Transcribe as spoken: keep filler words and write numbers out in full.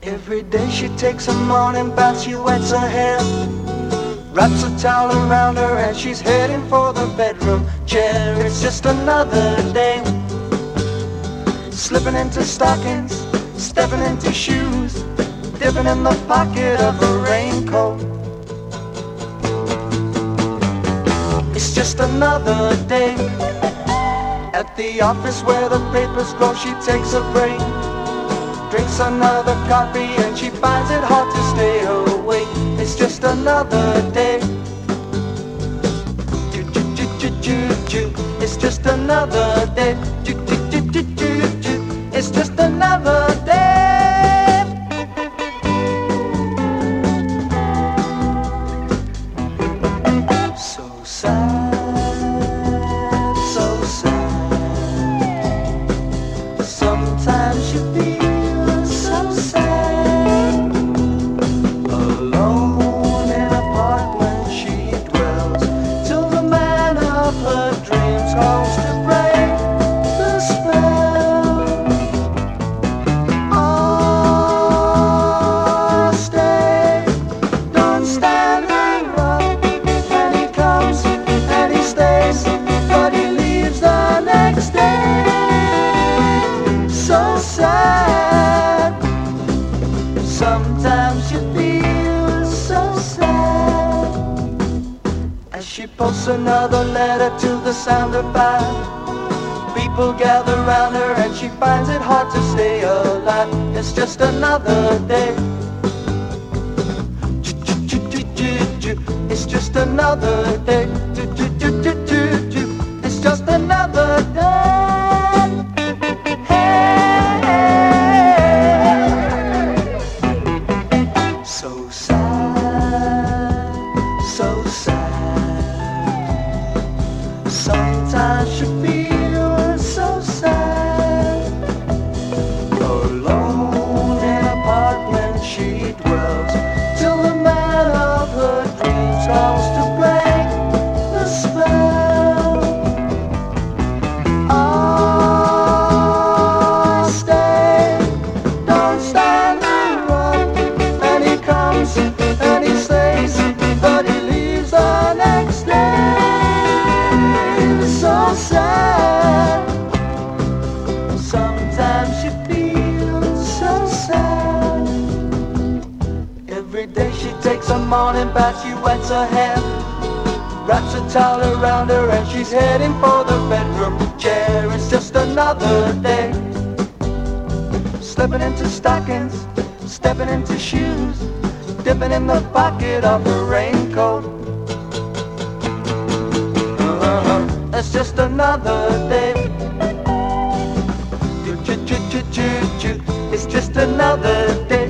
Every day she takes a morning bath, she wets her hair, wraps a towel around her and she's heading for the bedroom chair. It's just another day, slipping into stockings, stepping into shoes, dipping in the pocket of a raincoat. It's just another day, at the office where the papers grow, she takes a break, drinks another coffee and she finds it hard to stay awake. It's just another day. Choo choo choo choo choo choo. It's just another day. Choo choo choo choo choo choo. It's just another day. So sad, so sad. Sometimes you feel so sad, alone in a park when she dwells, till the man of her dreams calls to break the spell. Oh, stay, don't stand around. And he comes and he stays, but he leaves the next day. So sad. Sometimes you feel so sad. As she posts another letter to the sound of five, people gather round her and she finds it hard to stay alive. It's just another day. It's just another day. It's just another day. So sad, so sad. Sometimes you feel so sad, alone in a park when she dwells, till the man of her dreams calls to break the spell. Oh, stay, don't stand around. And he comes and he stays, but he leaves the next day. So sad. Sometimes you feel so sad. Every day she takes a morning bath, she wets her hair, wraps a towel around her and she's heading for the bedroom chair. It's just another day, slipping into stockings, stepping into shoes, dipping in the pocket of her raincoat. Uh-huh. It's just another day. Choo choo choo choo choo. It's just another day.